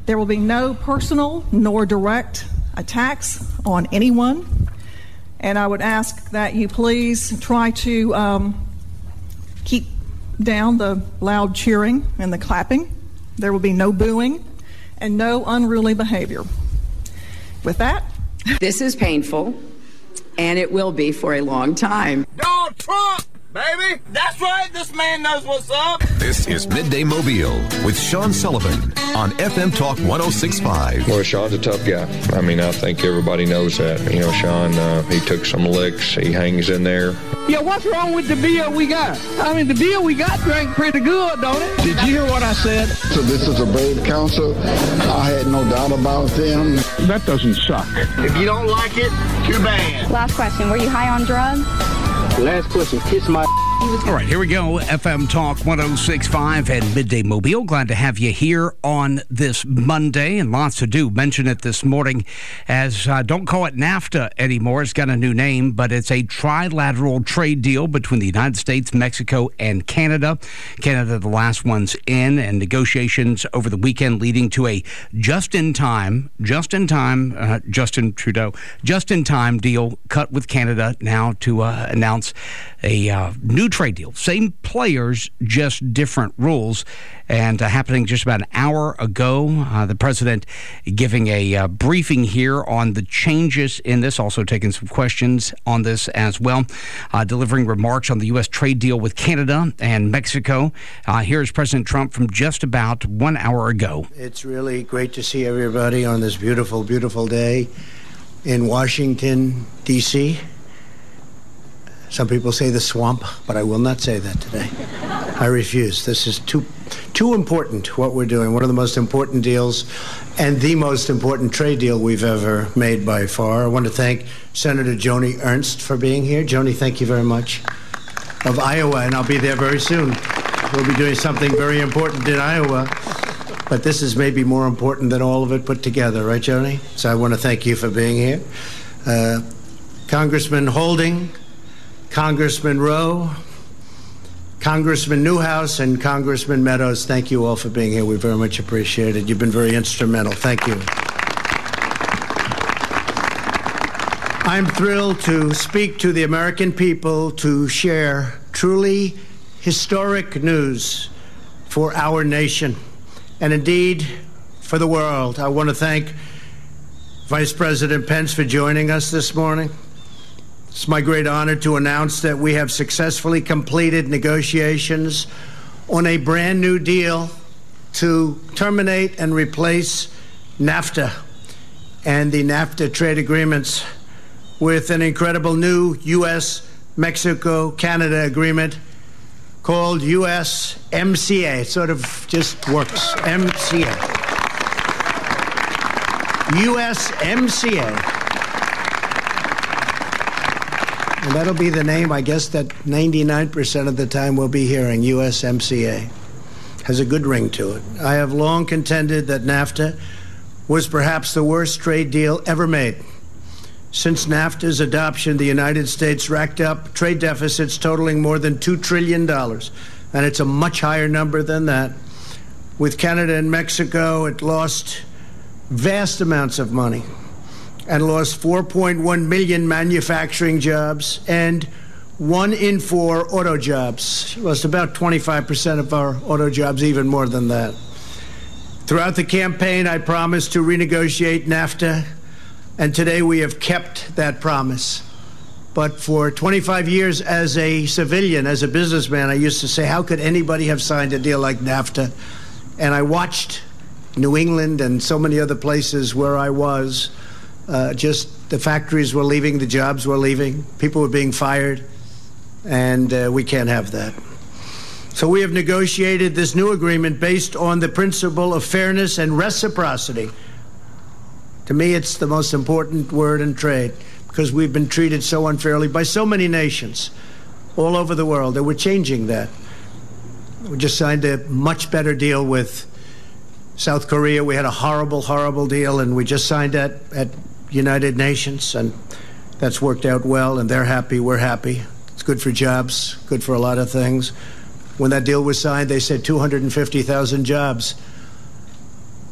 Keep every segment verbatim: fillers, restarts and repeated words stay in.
There will be no personal nor direct attacks on anyone, and I would ask that you please try to um, keep down the loud cheering and the clapping. There will be no booing and no unruly behavior. With that, this is painful, and it will be for a long time. Donald Trump, baby! That's right, this man knows what's up! This is Midday Mobile with Sean Sullivan on F M Talk one oh six point five. Well, Sean's a tough guy. I mean, I think everybody knows that. You know, Sean, uh, he took some licks. He hangs in there. Yeah, what's wrong with the beer we got? I mean, the beer we got drank pretty good, don't it? Did you hear what I said? So this is a brave council. I had no doubt about them. That doesn't suck. If you don't like it, too bad. Last question, were you high on drugs? Last question, kiss my... All right, here we go. F M Talk one oh six point five and Midday Mobile. Glad to have you here on this Monday, and lots to do. Mentioned it this morning as, uh, don't call it NAFTA anymore. It's got a new name, but it's a trilateral trade deal between the United States, Mexico, and Canada. Canada, the last one's in, and negotiations over the weekend leading to a just-in-time, just-in-time, uh, Justin Trudeau, just-in-time deal cut with Canada now to uh, announce a uh, new trade deal. Same players, just different rules. And uh, happening just about an hour ago, uh, the president giving a uh, briefing here on the changes in this, also taking some questions on this as well, uh, delivering remarks on the U S trade deal with Canada and Mexico. Uh, here's President Trump from just about one hour ago. It's really great to see everybody on this beautiful, beautiful day in Washington, D C Some people say the swamp, but I will not say that today. I refuse. This is too too important, what we're doing. One of the most important deals and the most important trade deal we've ever made by far. I want to thank Senator Joni Ernst for being here. Joni, thank you very much. Of Iowa, and I'll be there very soon. We'll be doing something very important in Iowa. But this is maybe more important than all of it put together, right, Joni? So I want to thank you for being here. Uh, Congressman Holding, Congressman Rowe, Congressman Newhouse, and Congressman Meadows, thank you all for being here. We very much appreciate it. You've been very instrumental. Thank you. I'm thrilled to speak to the American people to share truly historic news for our nation and indeed for the world. I want to thank Vice President Pence for joining us this morning. It's my great honor to announce that we have successfully completed negotiations on a brand new deal to terminate and replace NAFTA and the NAFTA trade agreements with an incredible new U S Mexico Canada agreement called U S M C A. It sort of just works. M C A. U S M C A. And that'll be the name, I guess, that ninety-nine percent of the time we'll be hearing, U S M C A. Has a good ring to it. I have long contended that NAFTA was perhaps the worst trade deal ever made. Since NAFTA's adoption, the United States racked up trade deficits totaling more than two trillion dollars, and it's a much higher number than that. With Canada and Mexico, it lost vast amounts of money and lost four point one million manufacturing jobs and one in four auto jobs. It lost about twenty-five percent of our auto jobs, even more than that. Throughout the campaign, I promised to renegotiate NAFTA, and today we have kept that promise. But for twenty-five years as a civilian, as a businessman, I used to say, how could anybody have signed a deal like NAFTA? And I watched New England and so many other places where I was, uh, just the factories were leaving, the jobs were leaving, people were being fired, and uh, we can't have that. So we have negotiated this new agreement based on the principle of fairness and reciprocity. To me, it's the most important word in trade, because we've been treated so unfairly by so many nations all over the world, and we're changing that. We just signed a much better deal with South Korea. We had a horrible, horrible deal, and we just signed that at United Nations, and that's worked out well, and they're happy, we're happy. It's good for jobs, good for a lot of things. When that deal was signed, they said two hundred fifty thousand jobs.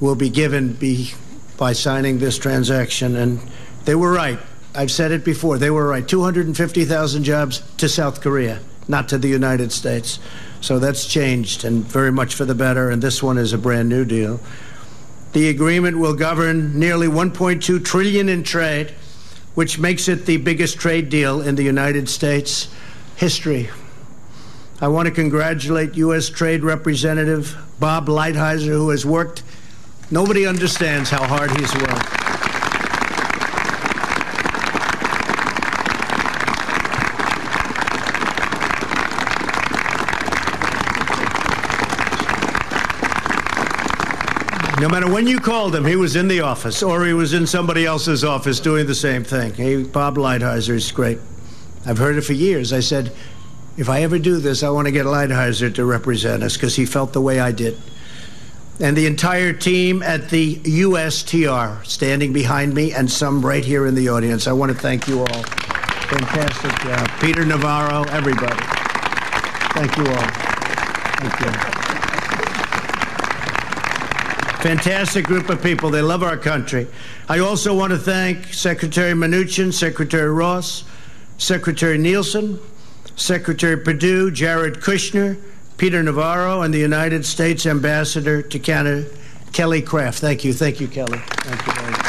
will be given be, by signing this transaction. And they were right. I've said it before. They were right. two hundred fifty thousand jobs to South Korea, not to the United States. So that's changed, and very much for the better. And this one is a brand new deal. The agreement will govern nearly one point two trillion dollars in trade, which makes it the biggest trade deal in the United States history. I want to congratulate U S Trade Representative Bob Lighthizer, who has worked. Nobody understands how hard he's worked. No matter when you called him, he was in the office, or he was in somebody else's office doing the same thing. He, Bob Lighthizer is great. I've heard it for years. I said, if I ever do this, I want to get Lighthizer to represent us, because he felt the way I did. And the entire team at the U S T R, standing behind me, and some right here in the audience. I want to thank you all. Fantastic job. Peter Navarro, everybody. Thank you all. Thank you. Fantastic group of people. They love our country. I also want to thank Secretary Mnuchin, Secretary Ross, Secretary Nielsen, Secretary Perdue, Jared Kushner, Peter Navarro, and the United States Ambassador to Canada, Kelly Craft. Thank you. Thank you, Kelly. Thank you very much.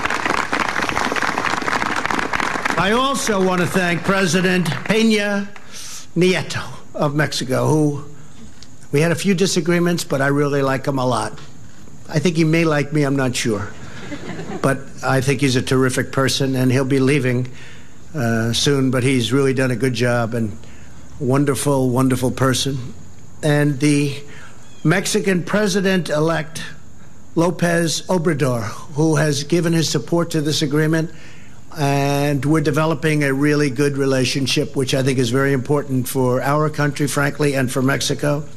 I also want to thank President Peña Nieto of Mexico, who we had a few disagreements, but I really like him a lot. I think he may like me, I'm not sure. But I think he's a terrific person, and he'll be leaving uh, soon, but he's really done a good job, and wonderful, wonderful person. And the Mexican president-elect, Lopez Obrador, who has given his support to this agreement, and we're developing a really good relationship, which I think is very important for our country, frankly, and for Mexico.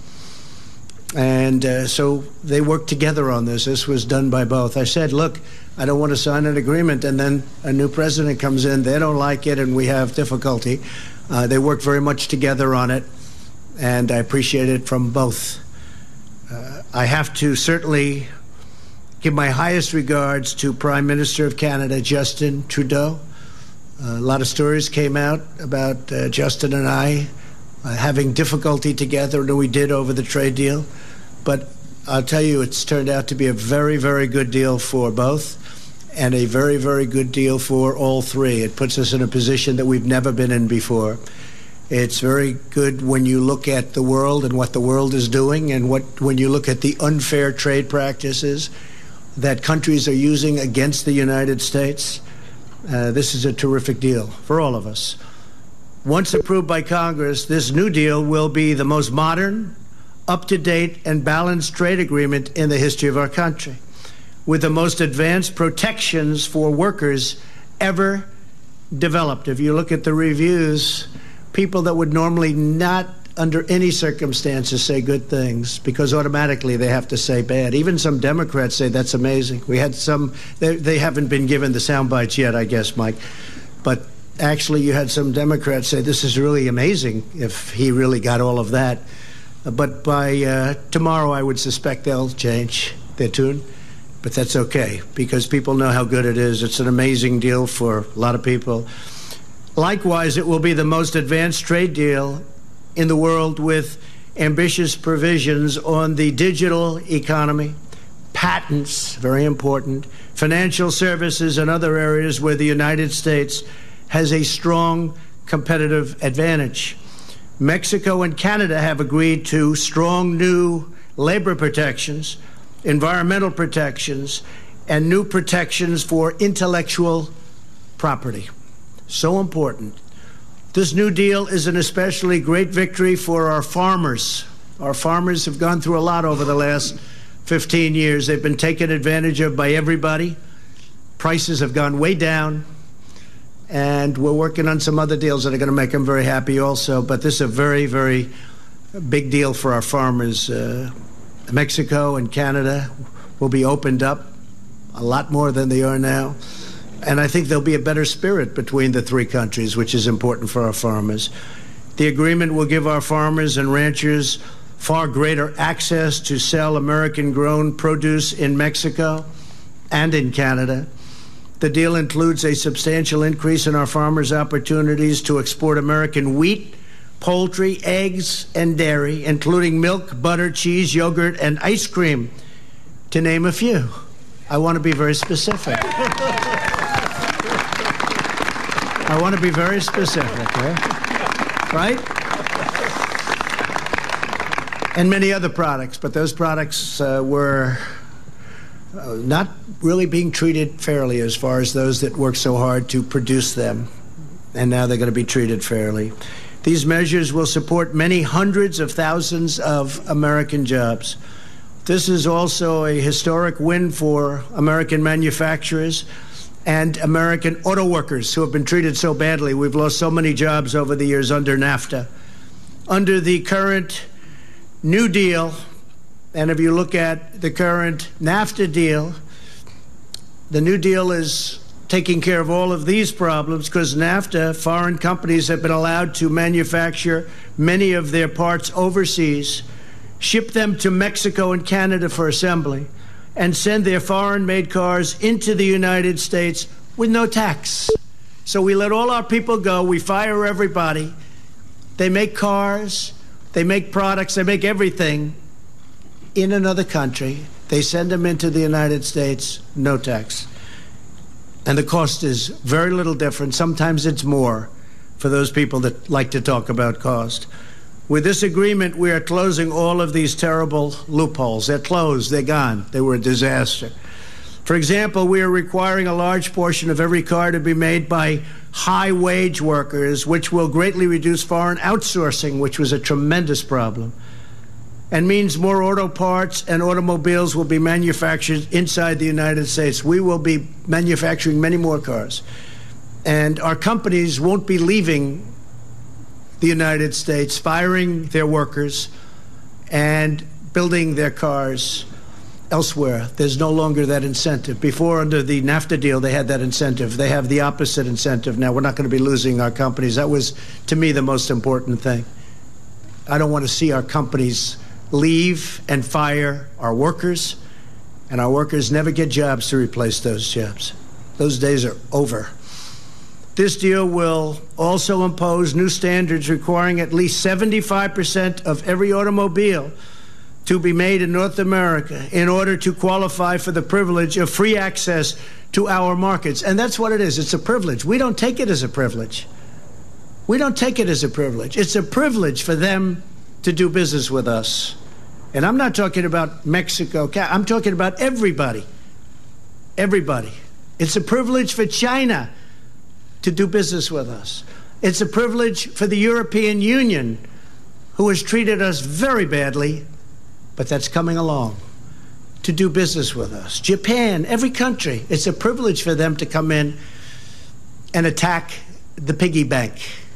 And uh, so they worked together on this. This was done by both. I said, look, I don't want to sign an agreement, and then a new president comes in. They don't like it, and we have difficulty. Uh, they worked very much together on it, and I appreciate it from both. Uh, I have to certainly give my highest regards to Prime Minister of Canada, Justin Trudeau. Uh, a lot of stories came out about uh, Justin and I Uh, having difficulty together, and we did over the trade deal. But I'll tell you, it's turned out to be a very, very good deal for both, and a very, very good deal for all three. It puts us in a position that we've never been in before. It's very good when you look at the world and what the world is doing, and what when you look at the unfair trade practices that countries are using against the United States. Uh, this is a terrific deal for all of us. Once approved by Congress, this new deal will be the most modern, up-to-date, and balanced trade agreement in the history of our country, with the most advanced protections for workers ever developed. If you look at the reviews, people that would normally not, under any circumstances, say good things, because automatically they have to say bad. Even some Democrats say that's amazing. We had some, they, they haven't been given the sound bites yet, I guess, Mike, but actually, you had some Democrats say this is really amazing if he really got all of that. But by uh, tomorrow, I would suspect they'll change their tune. But that's okay, because people know how good it is. It's an amazing deal for a lot of people. Likewise, it will be the most advanced trade deal in the world, with ambitious provisions on the digital economy, patents, very important, financial services, and other areas where the United States has a strong competitive advantage. Mexico and Canada have agreed to strong new labor protections, environmental protections, and new protections for intellectual property. So important. This new deal is an especially great victory for our farmers. Our farmers have gone through a lot over the last fifteen years. They've been taken advantage of by everybody. Prices have gone way down. And we're working on some other deals that are going to make them very happy also. But this is a very, very big deal for our farmers. Uh, Mexico and Canada will be opened up a lot more than they are now. And I think there'll be a better spirit between the three countries, which is important for our farmers. The agreement will give our farmers and ranchers far greater access to sell American-grown produce in Mexico and in Canada. The deal includes a substantial increase in our farmers' opportunities to export American wheat, poultry, eggs, and dairy, including milk, butter, cheese, yogurt, and ice cream, to name a few. I want to be very specific. I want to be very specific, right? Right? And many other products, but those products uh, were uh, not really being treated fairly as far as those that worked so hard to produce them, and now they're going to be treated fairly. These measures will support many hundreds of thousands of American jobs. This is also a historic win for American manufacturers and American auto workers who have been treated so badly. We've lost so many jobs over the years under NAFTA. Under the current New Deal, and if you look at the current NAFTA deal, the New Deal is taking care of all of these problems because NAFTA, foreign companies have been allowed to manufacture many of their parts overseas, ship them to Mexico and Canada for assembly, and send their foreign-made cars into the United States with no tax. So we let all our people go. We fire everybody. They make cars. They make products. They make everything in another country. They send them into the United States, no tax. And the cost is very little different. Sometimes it's more for those people that like to talk about cost. With this agreement, we are closing all of these terrible loopholes. They're closed. They're gone. They were a disaster. For example, we are requiring a large portion of every car to be made by high-wage workers, which will greatly reduce foreign outsourcing, which was a tremendous problem, and means more auto parts and automobiles will be manufactured inside the United States. We will be manufacturing many more cars. And our companies won't be leaving the United States, firing their workers and building their cars elsewhere. There's no longer that incentive. Before, under the NAFTA deal, they had that incentive. They have the opposite incentive now. We're not going to be losing our companies. That was, to me, the most important thing. I don't want to see our companies leave and fire our workers, and our workers never get jobs to replace those jobs. Those days are over. This deal will also impose new standards requiring at least seventy-five percent of every automobile to be made in North America in order to qualify for the privilege of free access to our markets. And that's what it is. It's a privilege. We don't take it as a privilege. We don't take it as a privilege. It's a privilege for them to do business with us. And I'm not talking about Mexico. I'm talking about everybody. Everybody. It's a privilege for China to do business with us. It's a privilege for the European Union, who has treated us very badly, but that's coming along, to do business with us. Japan, every country, it's a privilege for them to come in and attack the piggy bank.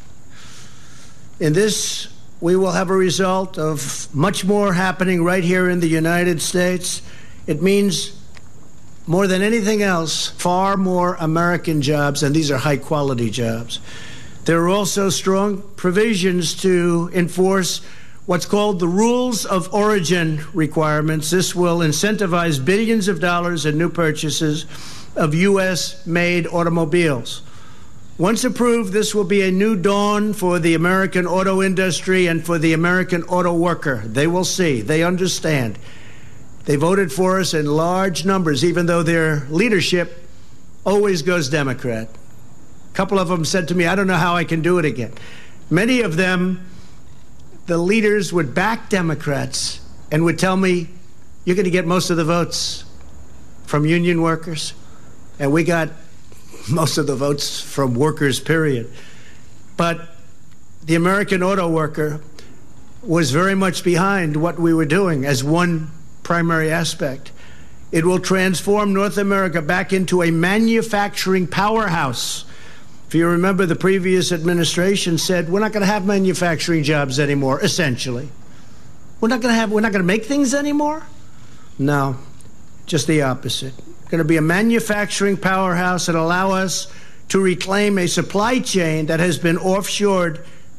In this, we will have a result of much more happening right here in the United States. It means, more than anything else, far more American jobs, and these are high-quality jobs. There are also strong provisions to enforce what's called the rules of origin requirements. This will incentivize billions of dollars in new purchases of U S-made automobiles. Once approved, this will be a new dawn for the American auto industry and for the American auto worker. They will see. They understand. They voted for us in large numbers, even though their leadership always goes Democrat. A couple of them said to me, I don't know how I can do it again. Many of them, the leaders would back Democrats and would tell me, you're going to get most of the votes from union workers. And we got most of the votes from workers, period. But the American auto worker was very much behind what we were doing as one primary aspect. It will transform North America back into a manufacturing powerhouse. If you remember, the previous administration said, we're not going to have manufacturing jobs anymore, essentially. We're not going to have, we're not going to make things anymore? No, just the opposite. Going to be a manufacturing powerhouse and allow us to reclaim a supply chain that has been offshored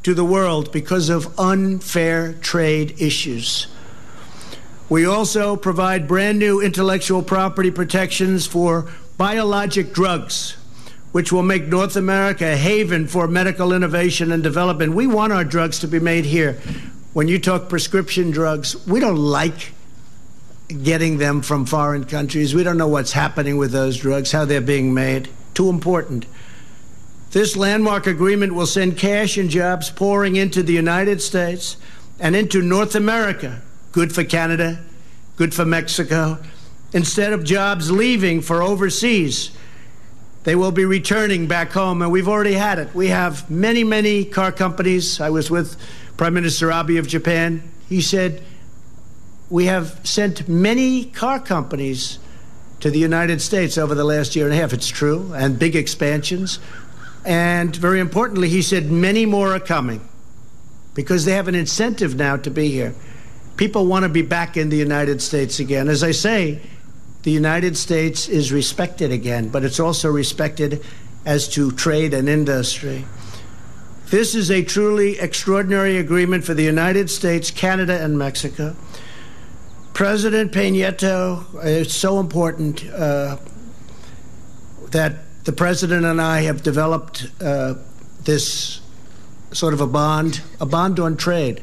to the world because of unfair trade issues. We also provide brand new intellectual property protections for biologic drugs, which will make North America a haven for medical innovation and development. We want our drugs to be made here. When you talk prescription drugs, we don't like getting them from foreign countries. We don't know what's happening with those drugs, how they're being made. Too important. This landmark agreement will send cash and jobs pouring into the United States and into North America. Good for Canada, good for Mexico. Instead of jobs leaving for overseas, they will be returning back home, and we've already had it. We have many, many car companies. I was with Prime Minister Abe of Japan. He said, we have sent many car companies to the United States over the last year and a half. It's true, and big expansions. And very importantly, he said many more are coming because they have an incentive now to be here. People want to be back in the United States again. As I say, the United States is respected again, but it's also respected as to trade and industry. This is a truly extraordinary agreement for the United States, Canada, and Mexico. President Peña Nieto, it's so important uh, that the president and I have developed uh, this sort of a bond, a bond on trade.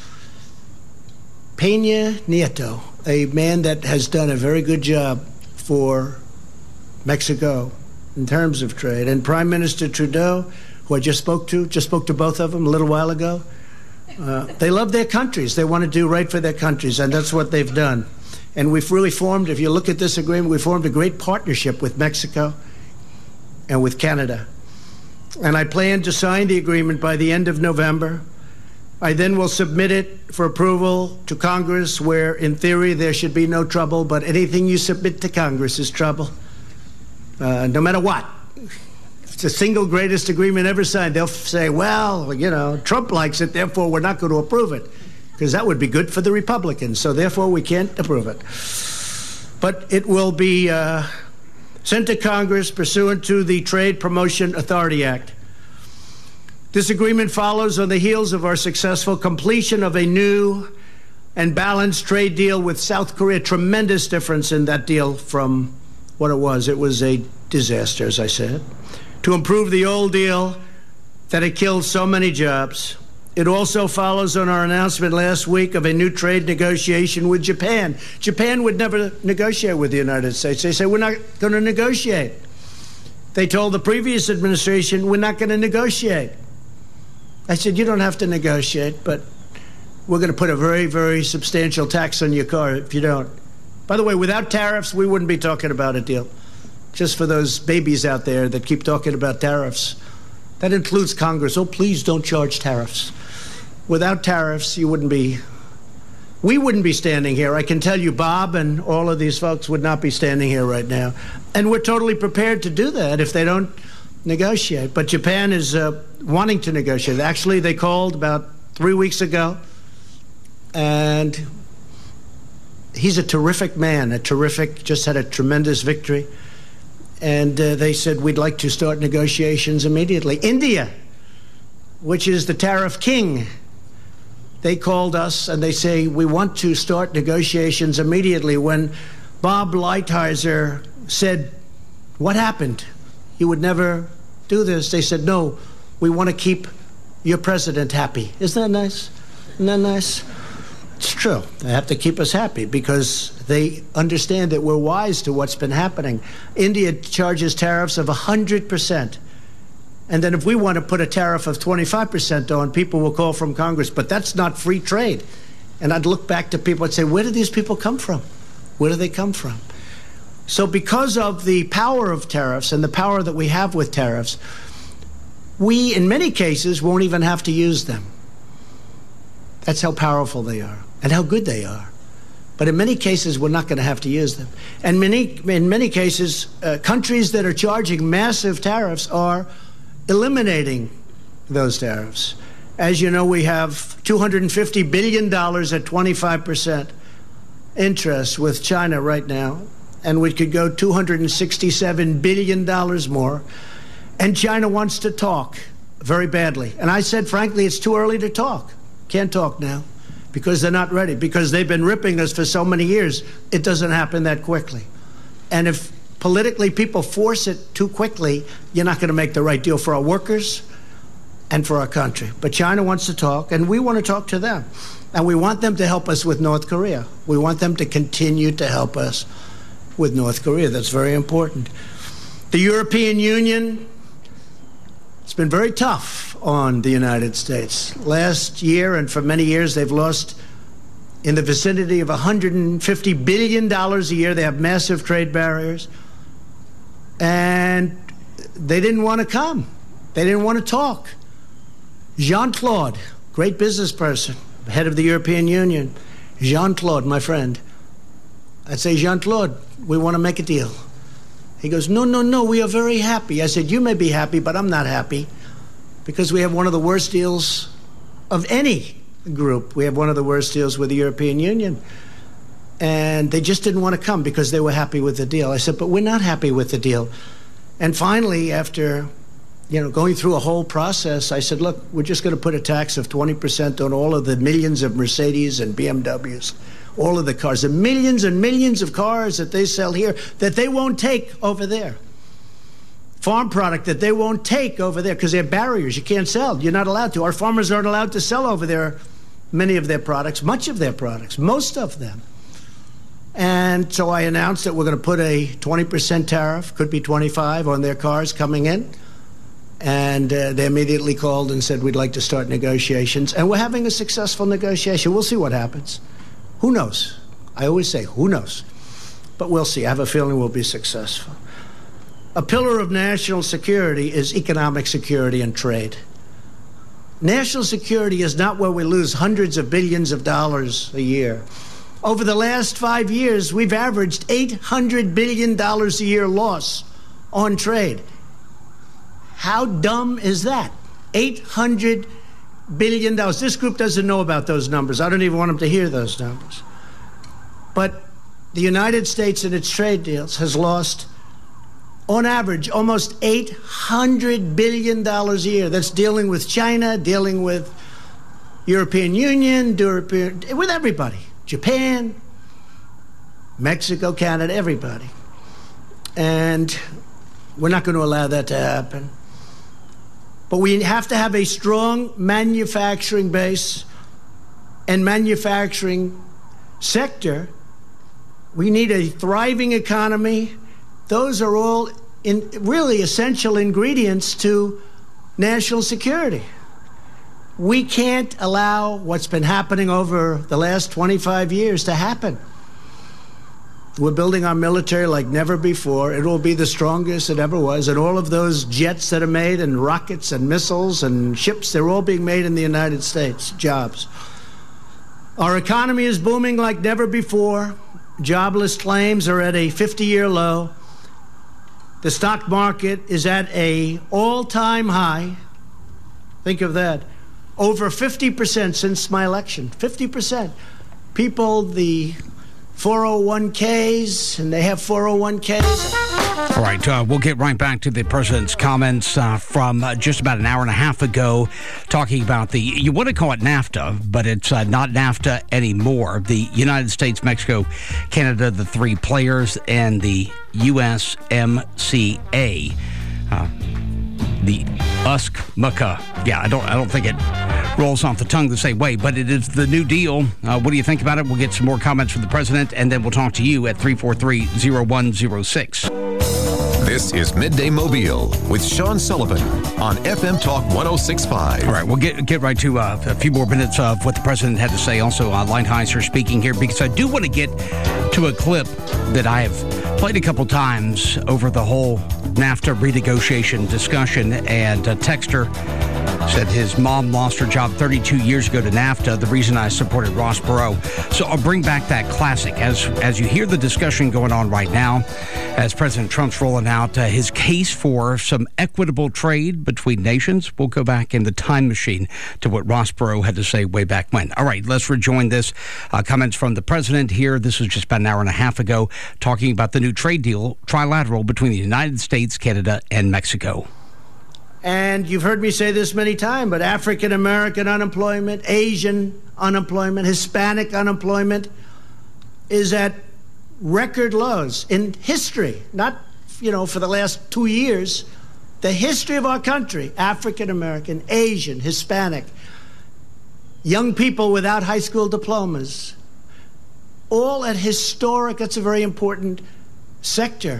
Peña Nieto, a man that has done a very good job for Mexico in terms of trade, and Prime Minister Trudeau, who I just spoke to, just spoke to both of them a little while ago. Uh, they love their countries. They want to do right for their countries, and that's what they've done. And we've really formed, if you look at this agreement, we formed a great partnership with Mexico and with Canada. And I plan to sign the agreement by the end of November. I then will submit it for approval to Congress, where, in theory, there should be no trouble, but anything you submit to Congress is trouble, uh, no matter what. It's the single greatest agreement ever signed. They'll say, well, you know, Trump likes it, therefore we're not going to approve it, because that would be good for the Republicans, so therefore we can't approve it. But it will be uh, sent to Congress pursuant to the Trade Promotion Authority Act. This agreement follows on the heels of our successful completion of a new and balanced trade deal with South Korea. Tremendous difference in that deal from what it was. It was a disaster, as I said. To improve the old deal that had killed so many jobs. It also follows on our announcement last week of a new trade negotiation with Japan. Japan would never negotiate with the United States. They said, we're not going to negotiate. They told the previous administration, we're not going to negotiate. I said, you don't have to negotiate, but we're going to put a very, very substantial tax on your car if you don't. By the way, without tariffs, we wouldn't be talking about a deal. Just for those babies out there that keep talking about tariffs. That includes Congress. Oh, please don't charge tariffs. Without tariffs, you wouldn't be, we wouldn't be standing here. I can tell you Bob and all of these folks would not be standing here right now. And we're totally prepared to do that if they don't negotiate. But Japan is uh, wanting to negotiate. Actually, they called about three weeks ago, and he's a terrific man, a terrific, just had a tremendous victory. And uh, they said, we'd like to start negotiations immediately. India, which is the tariff king, they called us and they say, we want to start negotiations immediately. When Bob Lighthizer said, what happened? You would never do this. They said, no, we want to keep your president happy. Isn't that nice? Isn't that nice? It's true. They have to keep us happy because they understand that we're wise to what's been happening. India charges tariffs of one hundred percent. And then if we want to put a tariff of twenty-five percent on, people will call from Congress. But that's not free trade. And I'd look back to people and say, where do these people come from? Where do they come from? So because of the power of tariffs and the power that we have with tariffs, we, in many cases, won't even have to use them. That's how powerful they are and how good they are. But in many cases, we're not going to have to use them. And many, in many cases, uh, countries that are charging massive tariffs are eliminating those tariffs. As you know, we have two hundred fifty billion dollars at twenty-five percent interest with China right now. And we could go two hundred sixty-seven billion dollars more. And China wants to talk. very badly. And I said, frankly, it's too early to talk. Can't talk now because they're not ready, because they've been ripping us for so many years. It doesn't happen that quickly. And if politically people force it too quickly, you're not going to make the right deal for our workers and for our country. But China wants to talk, and we want to talk to them. And we want them to help us with North Korea. We want them to continue to help us with North Korea. That's very important. The European Union, it's been very tough on the United States. Last year and for many years, they've lost in the vicinity of one hundred fifty billion dollars a year. They have massive trade barriers. And they didn't want to come. They didn't want to talk. Jean-Claude, great business person, head of the European Union. Jean-Claude, my friend. I'd say, Jean-Claude, we want to make a deal. He goes, no, no, no, we are very happy. I said, you may be happy, but I'm not happy because we have one of the worst deals of any group. We have one of the worst deals with the European Union. And they just didn't want to come because they were happy with the deal. I said, but we're not happy with the deal. And finally, after you know, going through a whole process, I said, look, we're just going to put a tax of twenty percent on all of the millions of Mercedes and B M Ws, all of the cars, the millions and millions of cars that they sell here that they won't take over there. Farm product that they won't take over there because there are barriers. You can't sell. You're not allowed to. Our farmers aren't allowed to sell over there many of their products, much of their products, most of them. And so I announced that we're going to put a twenty percent tariff, could be twenty-five, on their cars coming in. And uh, they immediately called and said, we'd like to start negotiations. And we're having a successful negotiation. We'll see what happens. Who knows? I always say, who knows? But we'll see. I have a feeling we'll be successful. A pillar of national security is economic security and trade. National security is not where we lose hundreds of billions of dollars a year. Over the last five years, we've averaged eight hundred billion dollars a year loss on trade. How dumb is that? eight hundred billion dollars. This group doesn't know about those numbers. I don't even want them to hear those numbers. But the United States in its trade deals has lost, on average, almost eight hundred billion dollars a year. That's dealing with China, dealing with European Union, with everybody. Japan, Mexico, Canada, everybody. And we're not going to allow that to happen. But we have to have a strong manufacturing base and manufacturing sector. We need a thriving economy. Those are all in really essential ingredients to national security. We can't allow what's been happening over the last twenty-five years to happen. We're building our military like never before. It will be the strongest it ever was. And all of those jets that are made, and rockets and missiles and ships, they're all being made in the United States. Jobs. Our economy is booming like never before. Jobless claims are at a fifty-year low. The stock market is at an all-time high. Think of that. Over fifty percent since my election. fifty percent. People, the four oh one k's, and they have four oh one k's. All right, uh, we'll get right back to the president's comments uh, from uh, just about an hour and a half ago, talking about the, you want to call it NAFTA, but it's uh, not NAFTA anymore. The United States, Mexico, Canada, the three players, and the U S M C A. Uh, the U S C M C A. Yeah, I don't, I don't think it rolls off the tongue the same way, but it is the New Deal. Uh, what do you think about it? We'll get some more comments from the president, and then we'll talk to you at three four three, oh one oh six. This is Midday Mobile with Sean Sullivan on F M Talk one oh six point five. All right, we'll get get right to uh, a few more minutes of what the president had to say. Also, uh, Lighthizer speaking here, because I do want to get to a clip that I have played a couple times over the whole NAFTA renegotiation discussion, and a texter said his mom lost her job thirty-two years ago to NAFTA, the reason I supported Ross Perot. So I'll bring back that classic. As as you hear the discussion going on right now, as President Trump's rolling out uh, his case for some equitable trade between nations, we'll go back in the time machine to what Ross Perot had to say way back when. All right, let's rejoin this. Uh, comments from the president here. This was just about an hour and a half ago, talking about the new trade deal, trilateral, between the United States, Canada, and Mexico. And you've heard me say this many times, but African American unemployment, Asian unemployment, Hispanic unemployment is at record lows in history, not, you know, for the last two years. The history of our country, African American, Asian, Hispanic, young people without high school diplomas, all at historic, that's a very important sector,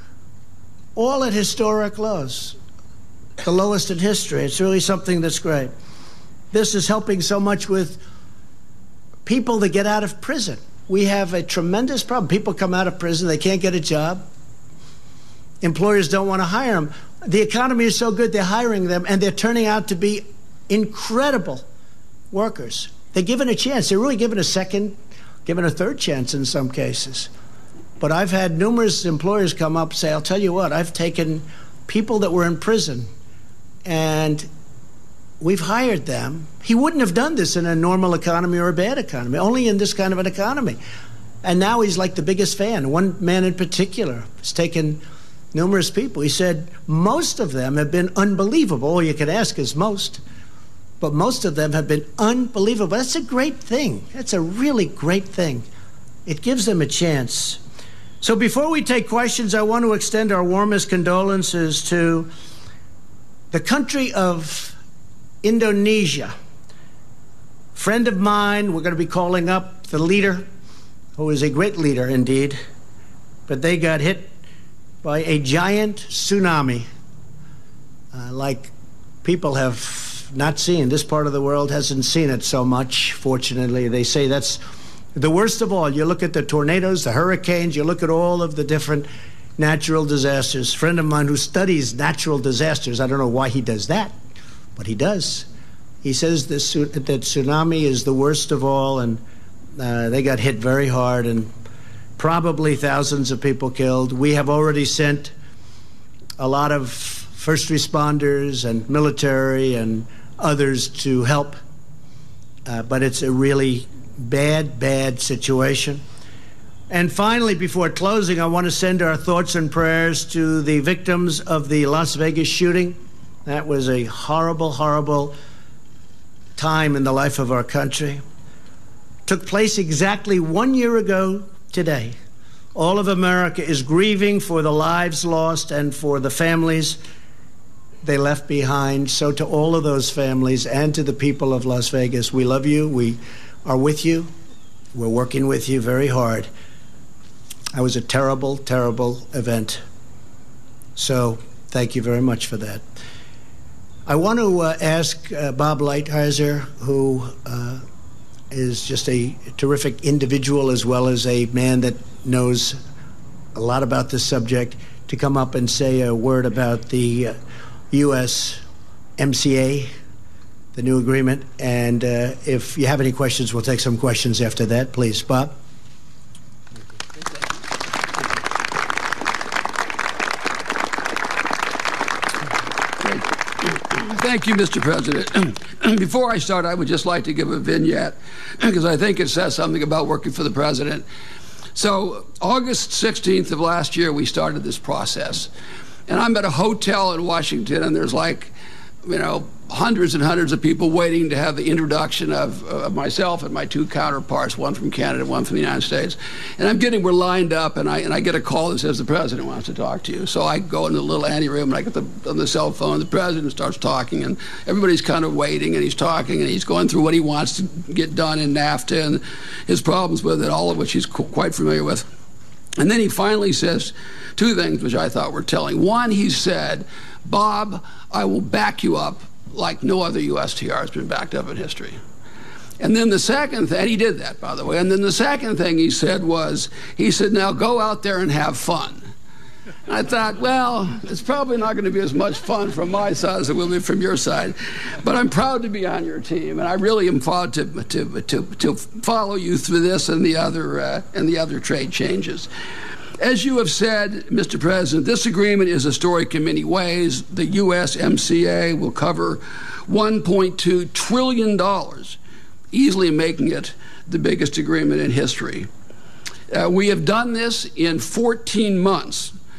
all at historic lows, the lowest in history. It's really something that's great. This is helping so much with people that get out of prison. We have a tremendous problem. People come out of prison, they can't get a job. Employers don't want to hire them. The economy is so good, they're hiring them, and they're turning out to be incredible workers. They're given a chance. They're really given a second, given a third chance in some cases. But I've had numerous employers come up and say, I'll tell you what, I've taken people that were in prison, and we've hired them. He wouldn't have done this in a normal economy or a bad economy, only in this kind of an economy. And now he's like the biggest fan. One man in particular has taken numerous people. He said most of them have been unbelievable. All you can ask is most. But most of them have been unbelievable. That's a great thing. That's a really great thing. It gives them a chance. So before we take questions, I want to extend our warmest condolences to the country of Indonesia. Friend of mine, we're going to be calling up the leader, who is a great leader indeed, but they got hit by a giant tsunami, uh, like people have not seen. This part of the world hasn't seen it so much, fortunately. They say that's the worst of all. You look at the tornadoes, the hurricanes, you look at all of the different natural disasters. A friend of mine who studies natural disasters, I don't know why he does that, but he does. He says this, that tsunami is the worst of all, and uh, they got hit very hard, and probably thousands of people killed. We have already sent a lot of first responders and military and others to help, uh, but it's a really bad, bad situation. And finally, before closing, I want to send our thoughts and prayers to the victims of the Las Vegas shooting. That was a horrible, horrible time in the life of our country. Took place exactly one year ago today. All of America is grieving for the lives lost and for the families they left behind. So to all of those families and to the people of Las Vegas, we love you. We are with you. We're working with you very hard. That was a terrible, terrible event. So thank you very much for that. I want to uh, ask uh, Bob Lighthizer, who uh, is just a terrific individual as well as a man that knows a lot about this subject, to come up and say a word about the uh, U S M C A, the new agreement. And uh, if you have any questions, we'll take some questions after that. Please, Bob. Thank you, Mister President. Before I start, I would just like to give a vignette because I think it says something about working for the president. So August sixteenth of last year, we started this process. And I'm at a hotel in Washington, and there's like, you know, hundreds and hundreds of people waiting to have the introduction of, of myself and my two counterparts, one from Canada, one from the United States. And I'm getting, we're lined up, and I and I get a call that says the president wants to talk to you. So I go in the little anteroom, and I get the, on the cell phone, the president starts talking, and everybody's kind of waiting, and he's talking, and he's going through what he wants to get done in NAFTA and his problems with it, all of which he's quite familiar with. And then he finally says two things which I thought were telling. One, he said, Bob, I will back you up like no other U S T R has been backed up in history. And then the second thing, he did that, by the way, and then the second thing he said was, he said, now go out there and have fun. And I thought, well, it's probably not going to be as much fun from my side as it will be from your side, but I'm proud to be on your team, and I really am proud to, to, to, to follow you through this and the other, uh, and the other trade changes. As you have said, Mister President, this agreement is historic in many ways. The U S M C A will cover one point two trillion dollars, easily making it the biggest agreement in history. Uh, we have done this in fourteen months.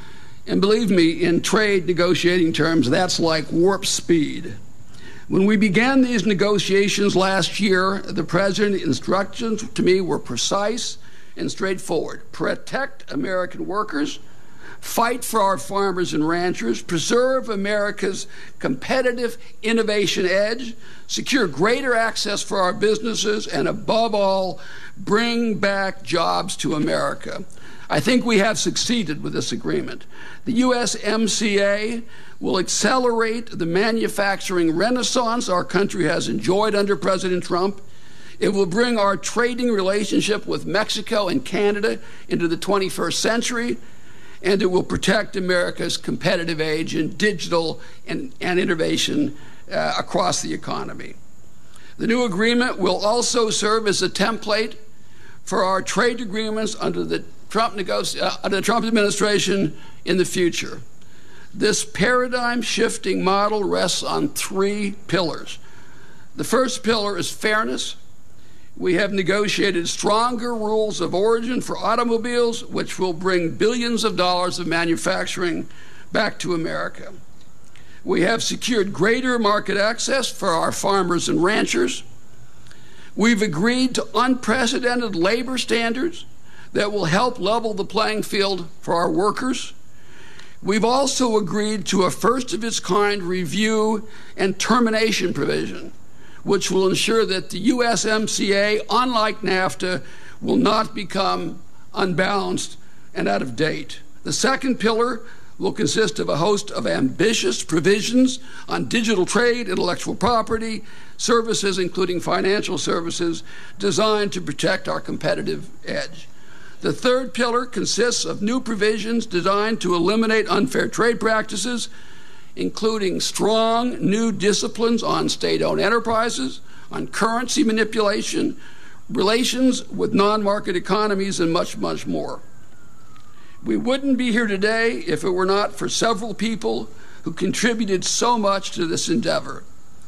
And believe me, in trade negotiating terms, that's like warp speed. When we began these negotiations last year, the President's instructions to me were precise and straightforward. Protect American workers, fight for our farmers and ranchers, preserve America's competitive innovation edge, secure greater access for our businesses, and above all, bring back jobs to America. I think we have succeeded with this agreement. The U S M C A will accelerate the manufacturing renaissance our country has enjoyed under President Trump. It will bring our trading relationship with Mexico and Canada into the twenty-first century, and it will protect America's competitive edge in digital and, and innovation uh, across the economy. The new agreement will also serve as a template for our trade agreements under the Trump, negoci- uh, under the Trump administration in the future. This paradigm-shifting model rests on three pillars. The first pillar is fairness. We have negotiated stronger rules of origin for automobiles, which will bring billions of dollars of manufacturing back to America. We have secured greater market access for our farmers and ranchers. We've agreed to unprecedented labor standards that will help level the playing field for our workers. We've also agreed to a first-of-its-kind review and termination provision, which will ensure that the U S M C A, unlike NAFTA, will not become unbalanced and out of date. The second pillar will consist of a host of ambitious provisions on digital trade, intellectual property, services, including financial services, designed to protect our competitive edge. The third pillar consists of new provisions designed to eliminate unfair trade practices, including strong new disciplines on state-owned enterprises, on currency manipulation, relations with non-market economies, and much, much more. We wouldn't be here today if it were not for several people who contributed so much to this endeavor.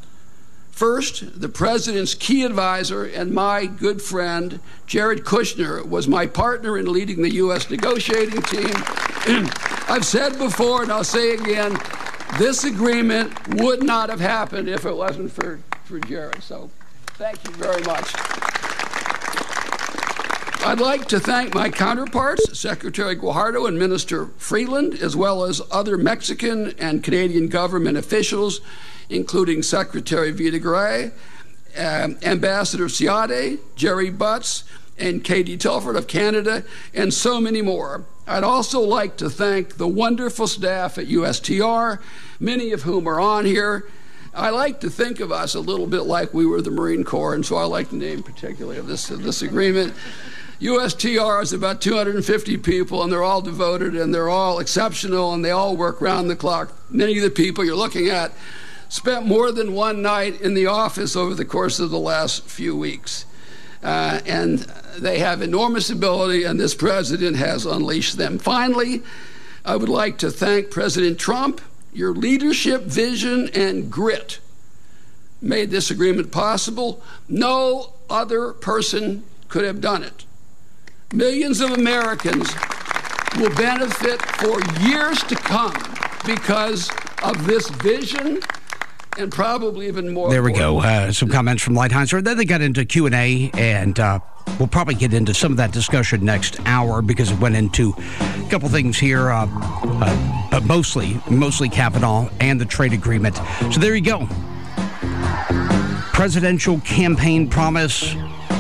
First, the President's key advisor and my good friend, Jared Kushner, was my partner in leading the U S negotiating team. I've said before, and I'll say again, this agreement would not have happened if it wasn't for, for Jared. So thank you very much. I'd like to thank my counterparts, Secretary Guajardo and Minister Freeland, as well as other Mexican and Canadian government officials, including Secretary Vidagrán, um, Ambassador Seade, Jerry Butts, and Katie Telford of Canada, and so many more. I'd also like to thank the wonderful staff at U S T R, many of whom are on here. I like to think of us a little bit like we were the Marine Corps, and so I like the name particularly of this, of this agreement. U S T R is about two hundred fifty people, and they're all devoted, and they're all exceptional, and they all work round the clock. Many of the people you're looking at spent more than one night in the office over the course of the last few weeks. Uh, and they have enormous ability, and this president has unleashed them. Finally, I would like to thank President Trump. Your leadership, vision, and grit made this agreement possible. No other person could have done it. Millions of Americans will benefit for years to come because of this vision, and probably even more. There we go. Uh, some comments from Lighthizer. Then they got into Q and A, and uh, we'll probably get into some of that discussion next hour because it went into a couple things here, uh, uh, but mostly, mostly Kavanaugh and the trade agreement. So there you go. Presidential campaign promise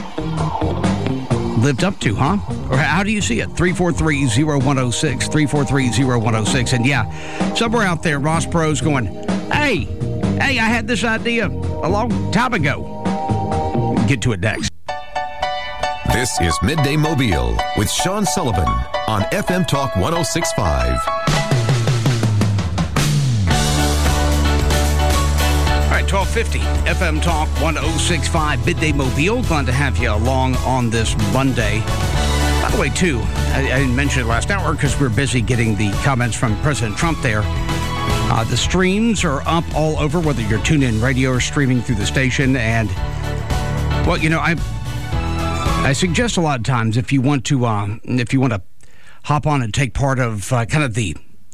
lived up to, huh? Or how do you see it? three four three, zero one zero six, three four three, zero one zero six. And yeah, somewhere out there, Ross Perot's going, hey, hey, I had this idea a long time ago. Get to it next. This is Midday Mobile with Sean Sullivan on F M Talk one oh six point five. twelve fifty F M Talk one oh six point five, Midday Mobile. Glad to have you along on this Monday. By the way, too, I, I didn't mention it last hour because we we're busy getting the comments from President Trump there. Uh, the streams are up all over, whether you're tuned in radio or streaming through the station. And, well, you know, I I suggest a lot of times if you want to, uh, if you want to hop on and take part of uh, kind of the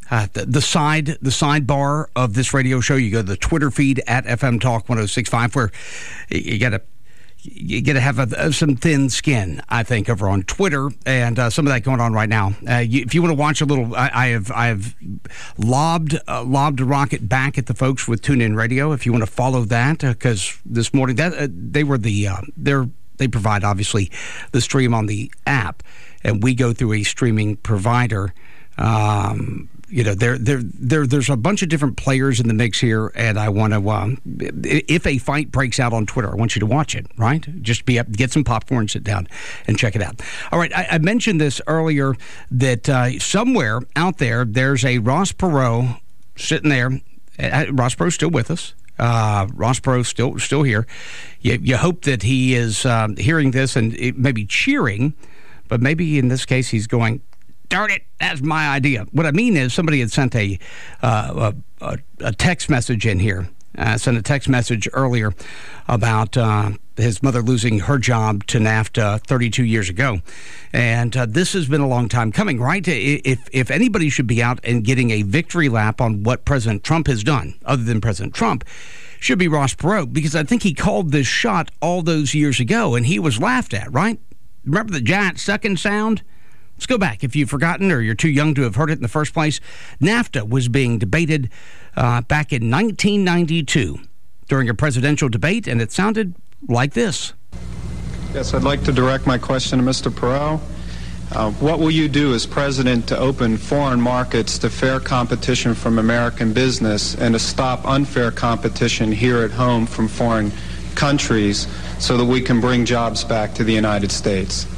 Uh, the, the side the sidebar of this radio show, you go to the Twitter feed at F M Talk one oh six point five, where you got to you got to have a, some thin skin, I think, over on Twitter, and uh, some of that going on right now. Uh, you, if you want to watch a little, I, I have I have lobbed uh, lobbed a rocket back at the folks with TuneIn Radio. If you want to follow that, because uh, this morning that uh, they were the uh, they're they provide obviously the stream on the app, and we go through a streaming provider. Um, You know, there, there, there, there's a bunch of different players in the mix here, and I want to. Um, if a fight breaks out on Twitter, I want you to watch it. Right? Just be up, get some popcorn, sit down, and check it out. All right, I, I mentioned this earlier that uh, somewhere out there, there's a Ross Perot sitting there. Uh, Ross Perot's still with us. Uh, Ross Perot's still still here. You, you hope that he is um, hearing this and it maybe cheering, but maybe in this case he's going, darn it, that's my idea. What I mean is somebody had sent a uh, a, a text message in here, uh, sent a text message earlier about uh, his mother losing her job to NAFTA thirty-two years ago. And uh, this has been a long time coming, right? If, if anybody should be out and getting a victory lap on what President Trump has done, other than President Trump, should be Ross Perot, because I think he called this shot all those years ago, and he was laughed at, right? Remember the giant sucking sound? Let's go back. If you've forgotten or you're too young to have heard it in the first place, NAFTA was being debated uh, back in nineteen ninety-two during a presidential debate, and it sounded like this. Yes, I'd like to direct my question to Mister Perot. Uh, what will you do as president to open foreign markets to fair competition from American business and to stop unfair competition here at home from foreign countries so that we can bring jobs back to the United States?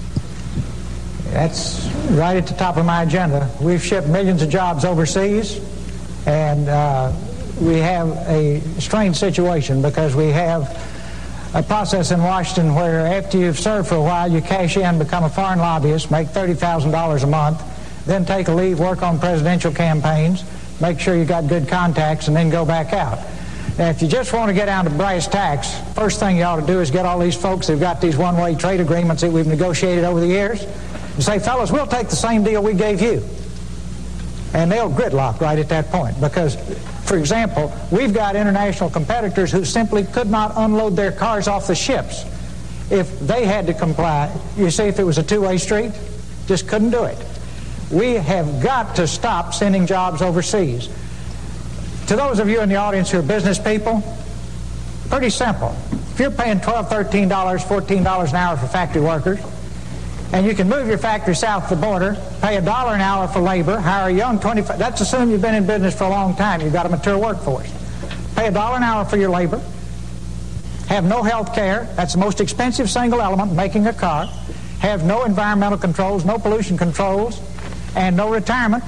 That's right at the top of my agenda. We've shipped millions of jobs overseas, and uh, we have a strange situation because we have a process in Washington where after you've served for a while, you cash in, become a foreign lobbyist, make thirty thousand dollars a month, then take a leave, work on presidential campaigns, make sure you got good contacts, and then go back out. Now, if you just want to get down to brass tacks, first thing you ought to do is get all these folks who've got these one-way trade agreements that we've negotiated over the years and say, fellas, we'll take the same deal we gave you. And they'll gridlock right at that point because, for example, we've got international competitors who simply could not unload their cars off the ships if they had to comply. You see, if it was a two-way street, just couldn't do it. We have got to stop sending jobs overseas. To those of you in the audience who are business people, pretty simple. If you're paying twelve dollars, thirteen dollars, fourteen dollars an hour for factory workers, and you can move your factory south of the border, pay a dollar an hour for labor, hire a young twenty-five, that's assuming you've been in business for a long time, you've got a mature workforce. Pay a dollar an hour for your labor, have no health care, that's the most expensive single element in making a car, have no environmental controls, no pollution controls, and no retirement,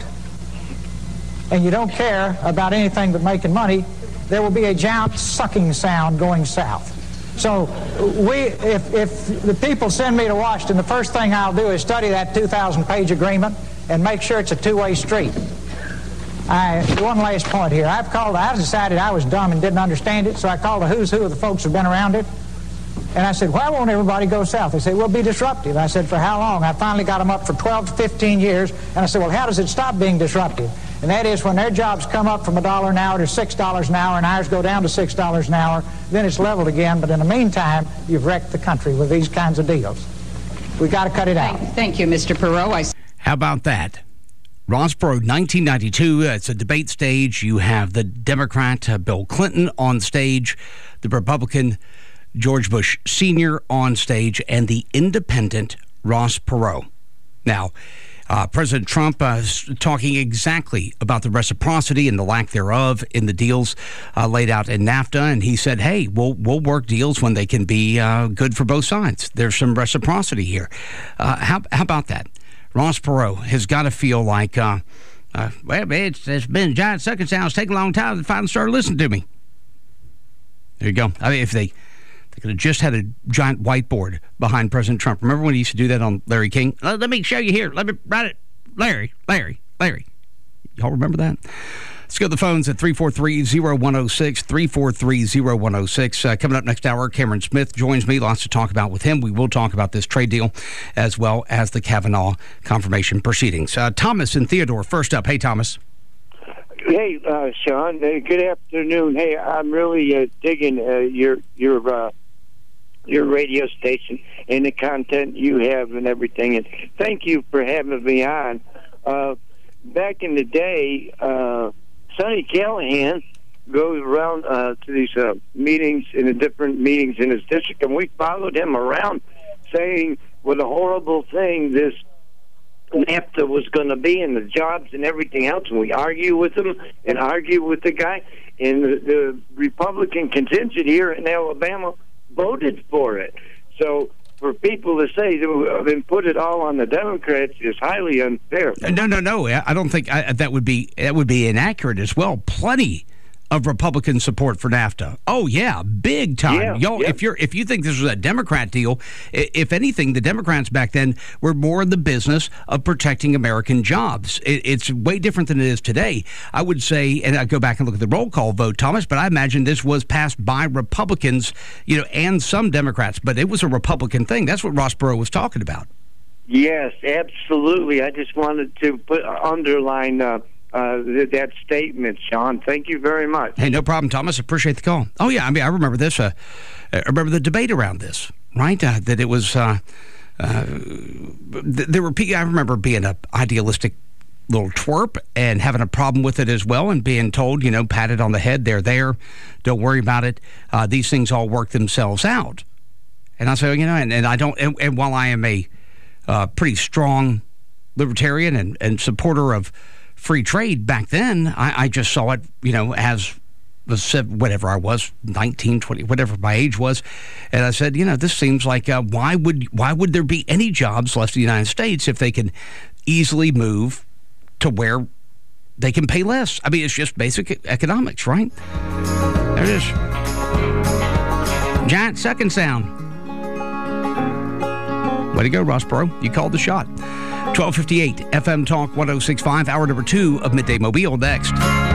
and you don't care about anything but making money, there will be a giant sucking sound going south. So we, if, if the people send me to Washington, the first thing I'll do is study that two thousand page agreement and make sure it's a two-way street. I, one last point here. I've called, I decided I was dumb and didn't understand it, so I called the who's who of the folks who've been around it. And I said, why won't everybody go south? They said, we'll be disruptive. I said, for how long? I finally got them up for twelve to fifteen years. And I said, well, how does it stop being disruptive? And that is when their jobs come up from a dollar an hour to six dollars an hour and ours go down to six dollars an hour, then it's leveled again. But in the meantime, you've wrecked the country with these kinds of deals. We've got to cut it out. Thank, thank you, Mister Perot. I... How about that? Ross Perot, nineteen ninety-two, it's a debate stage. You have the Democrat uh, Bill Clinton on stage, the Republican George Bush Senior on stage, and the independent Ross Perot. Now, uh, President Trump uh, is talking exactly about the reciprocity and the lack thereof in the deals uh, laid out in NAFTA, and he said, hey, we'll, we'll work deals when they can be uh, good for both sides. There's some reciprocity here. Uh, how, how about that? Ross Perot has got to feel like, uh, uh, well, it's, it's been a giant sucking sound. It's taken a long time to finally start listening to me. There you go. I mean, if they... They could have just had a giant whiteboard behind President Trump. Remember when he used to do that on Larry King? Uh, let me show you here. Let me write it. Larry, Larry, Larry. Y'all remember that? Let's go to the phones at three four three, oh one oh six, three four three, oh one oh six. Uh, coming up next hour, Cameron Smith joins me. Lots to talk about with him. We will talk about this trade deal as well as the Kavanaugh confirmation proceedings. Uh, Thomas and Theodore, first up. Hey, Thomas. Hey, uh, Sean. Uh, good afternoon. Hey, I'm really uh, digging uh, your your uh, your radio station and the content you have and everything. And thank you for having me on. Uh, back in the day, uh, Sonny Callahan goes around uh, to these uh, meetings in the different meetings in his district, and we followed him around, saying what a horrible thing this NAFTA was going to be, and the jobs and everything else. And we argue with him and argue with the guy, and the, the Republican contingent here in Alabama voted for it. So for people to say and put it all on the Democrats is highly unfair. No, no, no. I don't think I, that would be that would be inaccurate as well. Plenty of Republican support for NAFTA. Oh yeah, big time. Yeah, Yo, yeah. if you're if you think this was a Democrat deal, if anything, the Democrats back then were more in the business of protecting American jobs. It, it's way different than it is today. I would say, and I go back and look at the roll call vote, Thomas, but I imagine this was passed by Republicans, you know, and some Democrats, but it was a Republican thing. That's what Ross Perot was talking about. Yes, absolutely. I just wanted to put underline uh, Uh, that statement, Sean. Thank you very much. Hey, no problem, Thomas. Appreciate the call. Oh, yeah, I mean, I remember this. Uh, I remember the debate around this, right? Uh, that it was, uh, uh, th- there were people, I remember being an idealistic little twerp and having a problem with it as well, and being told, you know, pat it on the head, they're there, don't worry about it. Uh, these things all work themselves out. And I say, you know, and, and I don't, and, and while I am a uh, pretty strong libertarian and, and supporter of free trade back then, I, I just saw it, you know, as the whatever I was, nineteen, twenty, whatever my age was, and I said, you know, this seems like uh, why would why would there be any jobs left in the United States if they can easily move to where they can pay less? I mean, it's just basic economics, right? There it is. Giant second sound. Way to go, Ross Perot. You called the shot. twelve fifty-eight F M Talk one oh six point five, hour number two of Midday Mobile next.